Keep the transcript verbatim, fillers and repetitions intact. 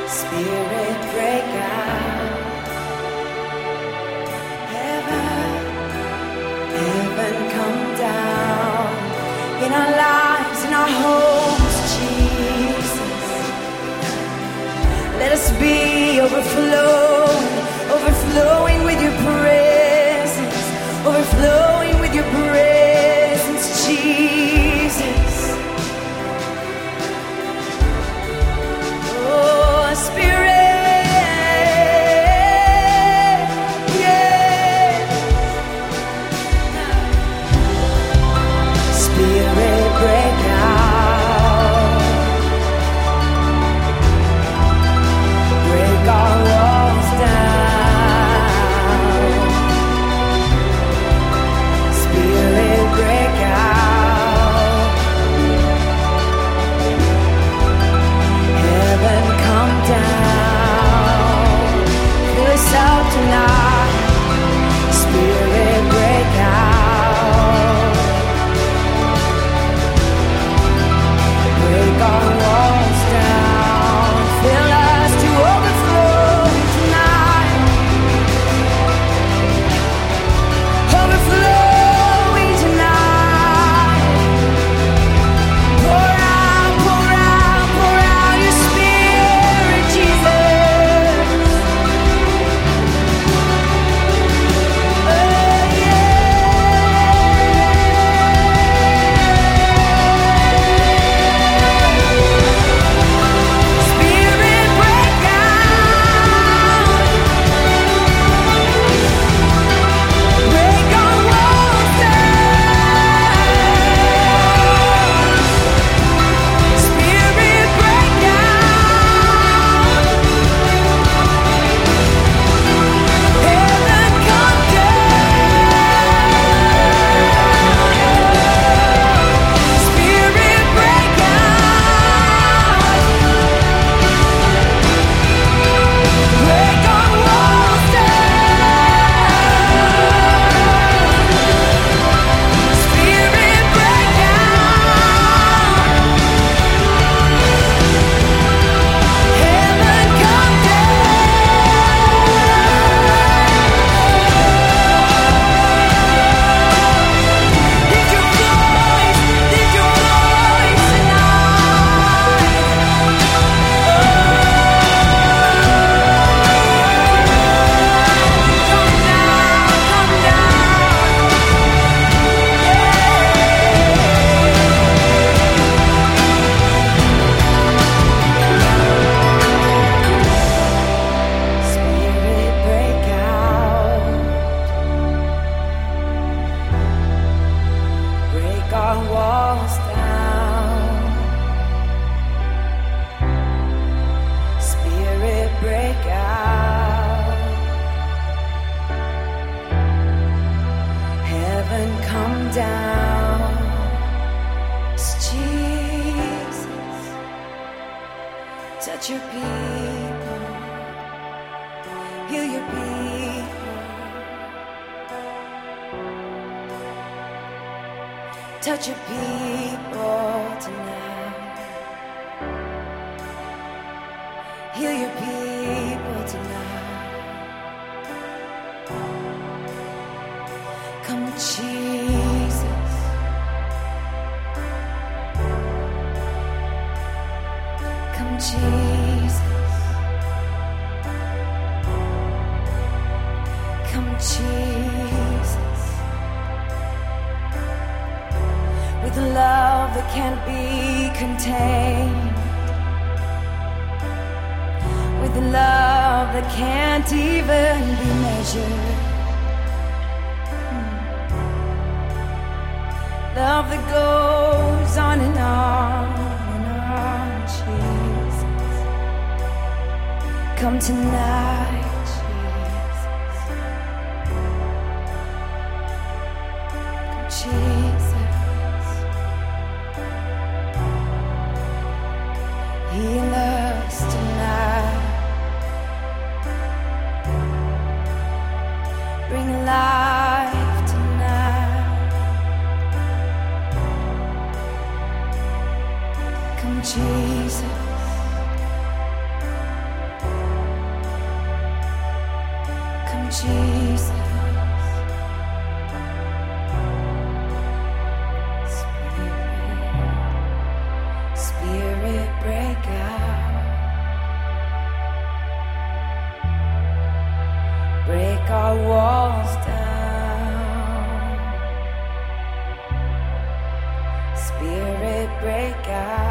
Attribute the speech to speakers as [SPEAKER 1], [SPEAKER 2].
[SPEAKER 1] Spirit break out. Heaven, heaven come down in our lives, in our homes, Jesus. Let us be overflowing, overflowing with your presence, overflowing with your presence, Jesus. Oh, Spirit, yeah. Spirit, break out. Break our walls down. Spirit, break out. Heaven come down. Fill us out tonight. Spirit, break out. Break our walls down. Fill us to overflowing tonight. Overflowing tonight. Pour out, pour out, pour out your Spirit, Jesus. Oh, yeah. Spirit, break out. Break our walls down. Spirit, break out. Heaven come down. Spirit, break out. Break our walls down. Spirit, break out. Heaven come down. Lift your voice, lift your voice tonight. Come down, come down. Spirit, break out. Break our walls down. Spirit, break out. Heaven come down. Jesus, touch your people. Heal your people. Touch your people tonight. Heal your people tonight. Come, Jesus. Come, Jesus. Come, Jesus. With love that can't be contained. With love that can't even be measured. Love that goes on and on and on, Jesus. Come tonight, Jesus. Come, Jesus. Heal us tonight. Bring life tonight. Come, Jesus. Jesus. Spirit, Spirit, break out. Break our walls down. Spirit, break out.